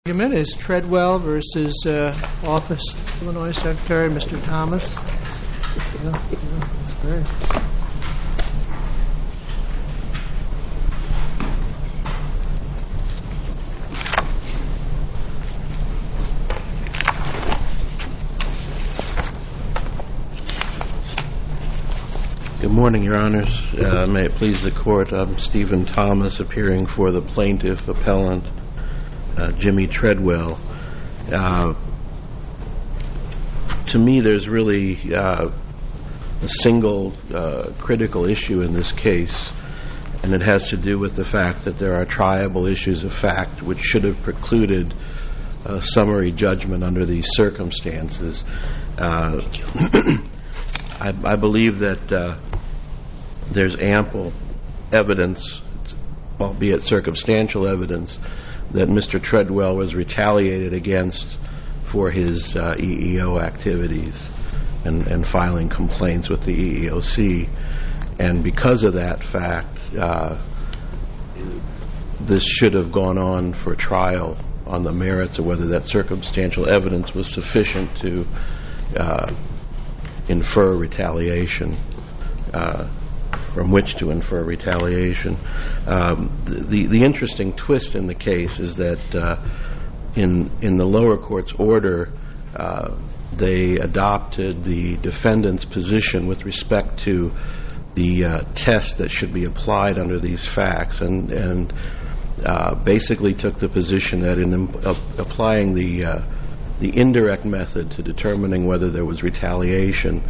Argument is Treadwell versus Office of Illinois Secretary, Mr. Thomas. That's great. Good morning, Your Honors. May it please the Court, I'm Stephen Thomas, appearing for the plaintiff appellant, Jimmy Treadwell. To me, there's really a single critical issue in this case, and it has to do with the fact that there are triable issues of fact which should have precluded summary judgment under these circumstances. I believe that there's ample evidence, albeit circumstantial evidence, that Mr. Treadwell was retaliated against for his EEO activities and filing complaints with the EEOC. And because of that fact, this should have gone on for trial on the merits of whether that circumstantial evidence was sufficient to infer retaliation, from which to infer retaliation. The interesting twist in the case is that in the lower court's order, they adopted the defendant's position with respect to the test that should be applied under these facts, and basically took the position that in applying the indirect method to determining whether there was retaliation,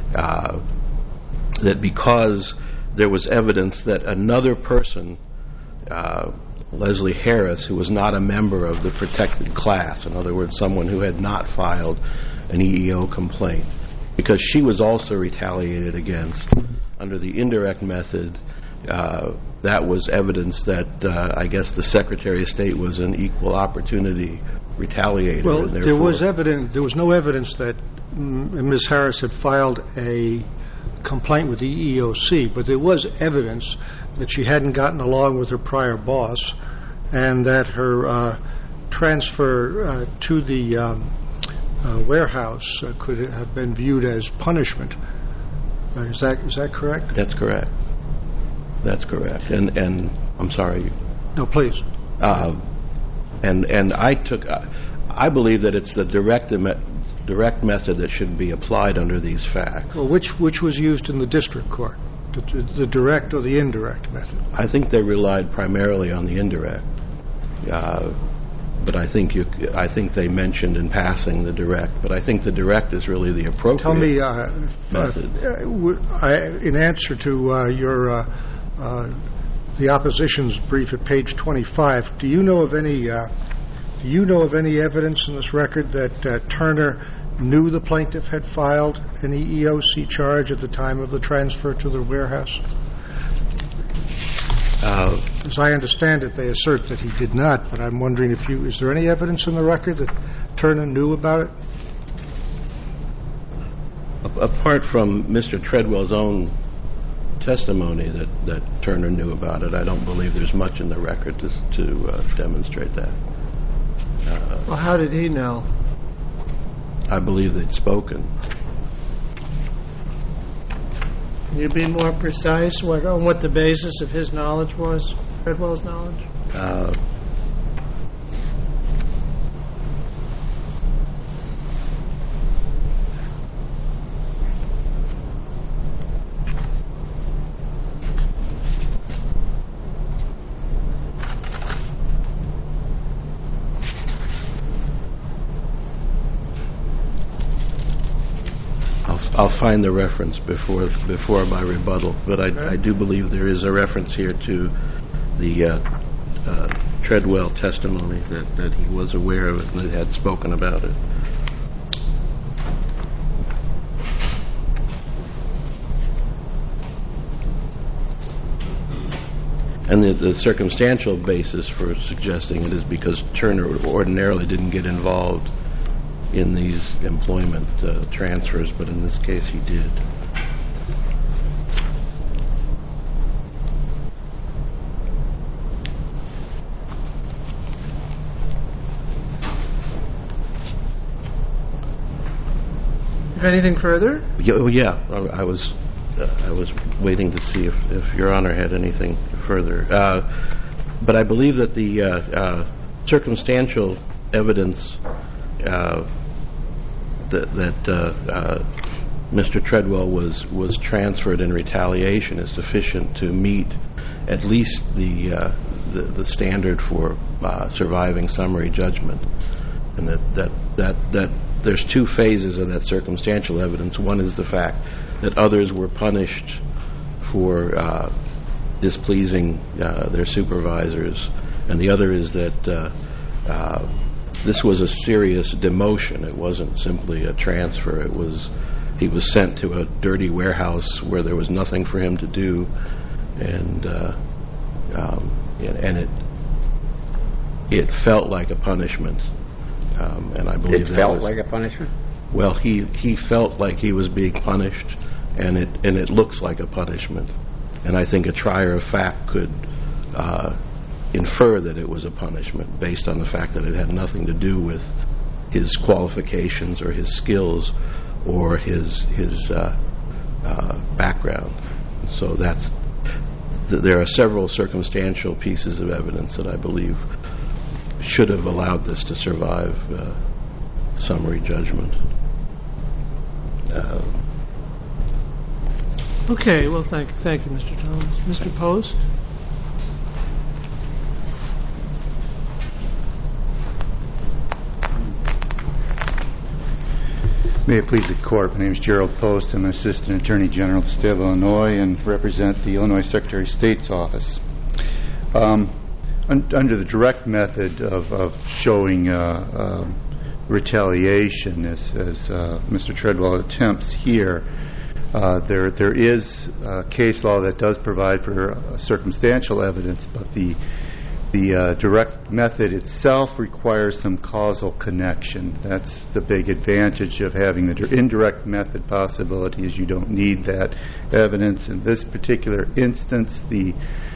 that because there was evidence that another person, Leslie Harris, who was not a member of the protected class, in other words, someone who had not filed an EEO complaint, because she was also retaliated against under the indirect method, that was evidence that I guess the Secretary of State was an equal opportunity retaliator. Well, there was no evidence that Ms. Harris had filed a complaint with the EEOC, but there was evidence that she hadn't gotten along with her prior boss and that her transfer to the warehouse could have been viewed as punishment. Is that correct? That's correct. That's correct. And I'm sorry. No, please. And I believe that it's the direct method that should be applied under these facts. Well, which was used in the district court, the direct or the indirect method? I think they relied primarily on the indirect, but I think they mentioned in passing the direct. But I think the direct is really the appropriate method. In answer to the opposition's brief at page 25, do you know of any evidence in this record that Turner knew the plaintiff had filed an EEOC charge at the time of the transfer to the warehouse? As I understand it, they assert that he did not, but I'm wondering is there any evidence in the record that Turner knew about it? Apart from Mr. Treadwell's own testimony that Turner knew about it, I don't believe there's much in the record to demonstrate that. Well, how did he know? I believe they'd spoken. Can you be more precise on what the basis of his knowledge was, Treadwell's knowledge? I'll find the reference before my rebuttal, but I do believe there is a reference here to the Treadwell testimony that he was aware of it and had spoken about it. And the circumstantial basis for suggesting it is because Turner ordinarily didn't get involved in these employment transfers, but in this case he did. anything further? Yeah, I was waiting to see if Your Honor had anything further. But I believe that the circumstantial evidence that Mr. Treadwell was transferred in retaliation is sufficient to meet at least the standard for surviving summary judgment, and that there's two phases of that circumstantial evidence. One is the fact that others were punished for displeasing their supervisors, and the other is that this was a serious demotion. It wasn't simply a transfer. He was sent to a dirty warehouse where there was nothing for him to do, and it felt like a punishment. And I believe it felt like a punishment. Well, he felt like he was being punished, and it looks like a punishment. And I think a trier of fact could infer that it was a punishment based on the fact that it had nothing to do with his qualifications or his skills or his background. So there are several circumstantial pieces of evidence that I believe should have allowed this to survive summary judgment. Okay, well, thank you, Mr. Thomas. Mr. Post? May it please the Court, my name is Gerald Post. I'm an Assistant Attorney General of the State of Illinois and represent the Illinois Secretary of State's office. Under the direct method of showing retaliation, as Mr. Treadwell attempts here, there is case law that does provide for circumstantial evidence, but the direct method itself requires some causal connection. That's the big advantage of having the indirect method possibility, is you don't need that evidence. In this particular instance, the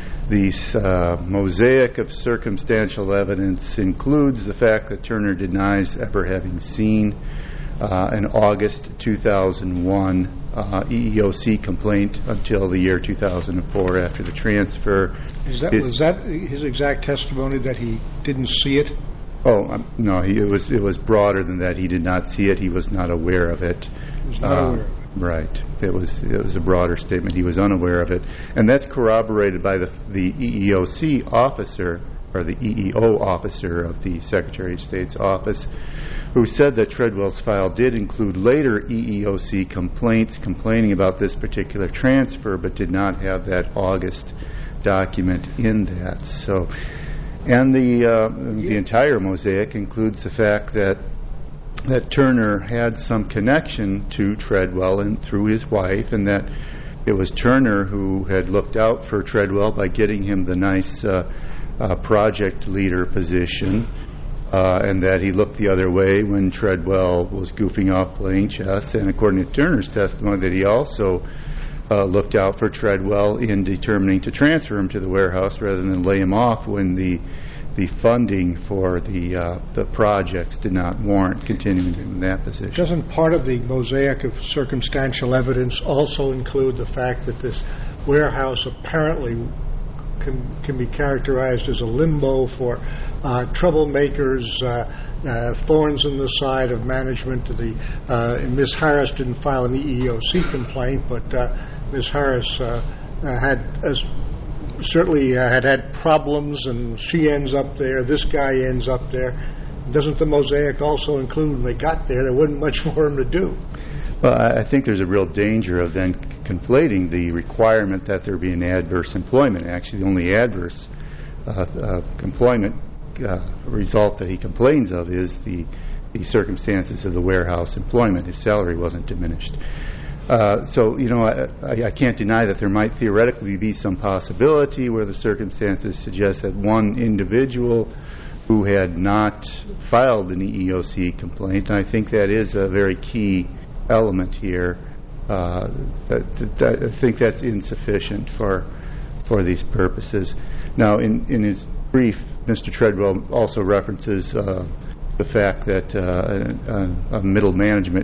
mosaic of circumstantial evidence includes the fact that Turner denies ever having seen an August 2001 EEOC complaint until the year 2004 after the transfer. Was that his exact testimony, that he didn't see it? Oh, no, it was broader than that. He did not see it. He was not aware of it. He was not aware of it. Right. It was a broader statement. He was unaware of it. And that's corroborated by the EEOC officer, or the EEO officer of the Secretary of State's office, who said that Treadwell's file did include later EEOC complaints complaining about this particular transfer, but did not have that August document in that. So, and the entire mosaic includes the fact that Turner had some connection to Treadwell and through his wife, and that it was Turner who had looked out for Treadwell by getting him the nice project leader position, and that he looked the other way when Treadwell was goofing off playing chess. And according to Turner's testimony, that he also looked out for Treadwell in determining to transfer him to the warehouse rather than lay him off when the funding for the projects did not warrant continuing in that position. Doesn't part of the mosaic of circumstantial evidence also include the fact that this warehouse apparently can be characterized as a limbo for troublemakers, thorns in the side of management? Ms. Harris didn't file an EEOC complaint, but Ms. Harris certainly had problems, and she ends up there. This guy ends up there. Doesn't the mosaic also include when they got there wasn't much for him to do? Well, I think there's a real danger of then conflating the requirement that there be an adverse employment. Actually, the only adverse employment result that he complains of is the circumstances of the warehouse employment. His salary wasn't diminished. So, I can't deny that there might theoretically be some possibility where the circumstances suggest that one individual who had not filed an EEOC complaint, and I think that is a very key element here, I think that's insufficient for these purposes. Now, in his brief, Mr. Treadwell also references the fact that a middle management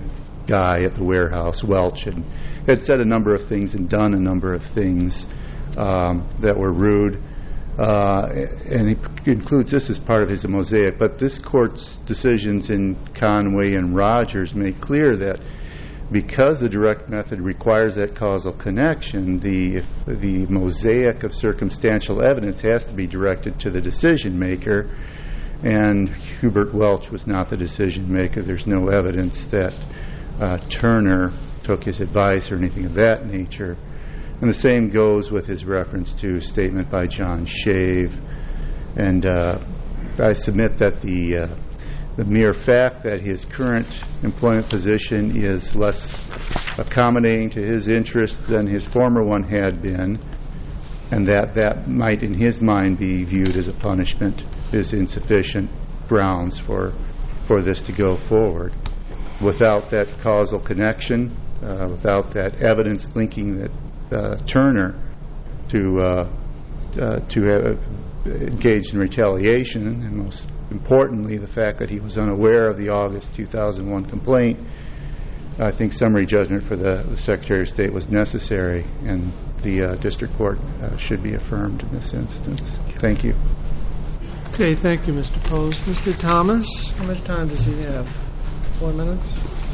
guy at the warehouse, Welch, had said a number of things and done a number of things that were rude. And he includes this as part of his mosaic. But this court's decisions in Conway and Rogers make clear that because the direct method requires that causal connection, the mosaic of circumstantial evidence has to be directed to the decision maker. And Hubert Welch was not the decision maker. There's no evidence that Turner took his advice or anything of that nature. And the same goes with his reference to a statement by John Shave. And I submit that the mere fact that his current employment position is less accommodating to his interests than his former one had been, and that might in his mind be viewed as a punishment, is insufficient grounds for this to go forward. Without that causal connection, without that evidence linking that Turner to have engaged in retaliation, and most importantly the fact that he was unaware of the August 2001 complaint, I think summary judgment for the Secretary of State was necessary, and the district court should be affirmed in this instance. Thank you. Okay, thank you, Mr. Post. Mr. Thomas, how much time does he have? 4 minutes?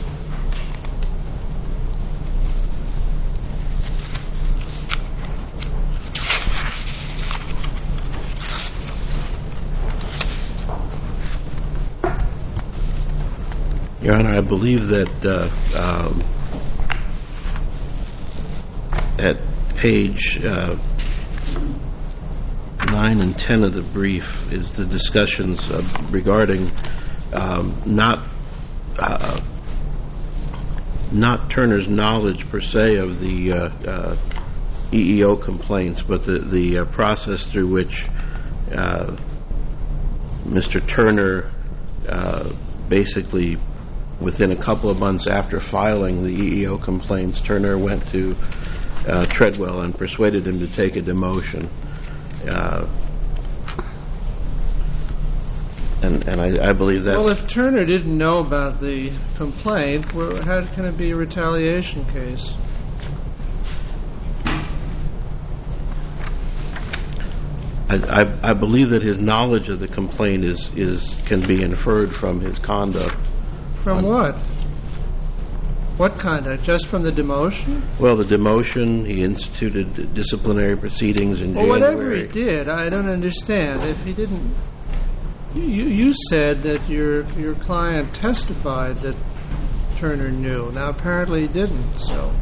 Your Honor, I believe that at page 9 and 10 of the brief is the discussions regarding not Turner's knowledge per se of the EEO complaints, but the process through which Mr. Turner basically within a couple of months after filing the EEO complaints, Turner went to Treadwell and persuaded him to take a demotion. And I believe that's... Well, if Turner didn't know about the complaint, how can it be a retaliation case? I believe that his knowledge of the complaint can be inferred from his conduct. From what? What conduct? Just from the demotion? Well, the demotion, he instituted disciplinary proceedings in January. Well, whatever he did, I don't understand. If he didn't... You said that your client testified that Turner knew. Now, apparently he didn't, so...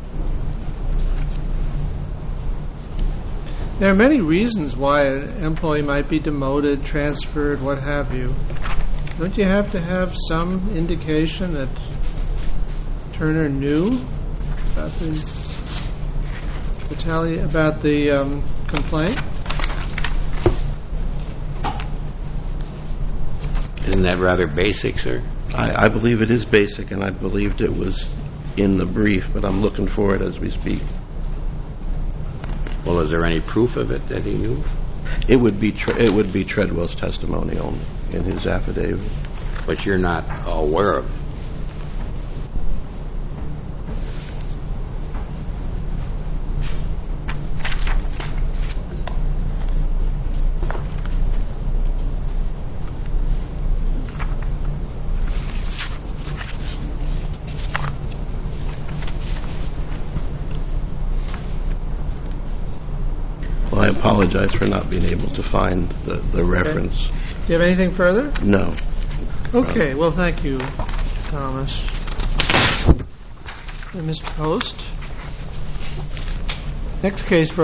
There are many reasons why an employee might be demoted, transferred, what have you. Don't you have to have some indication that Turner knew about the complaint? Isn't that rather basic, sir? I believe it is basic, and I believed it was in the brief, but I'm looking for it as we speak. Well, is there any proof of it that he knew? It would be Treadwell's testimony only in his affidavit. But you're not aware of it. Well, I apologize for not being able to find the reference. Do you have anything further? No. Okay, well, thank you, Thomas. And Mr. Post. Next case for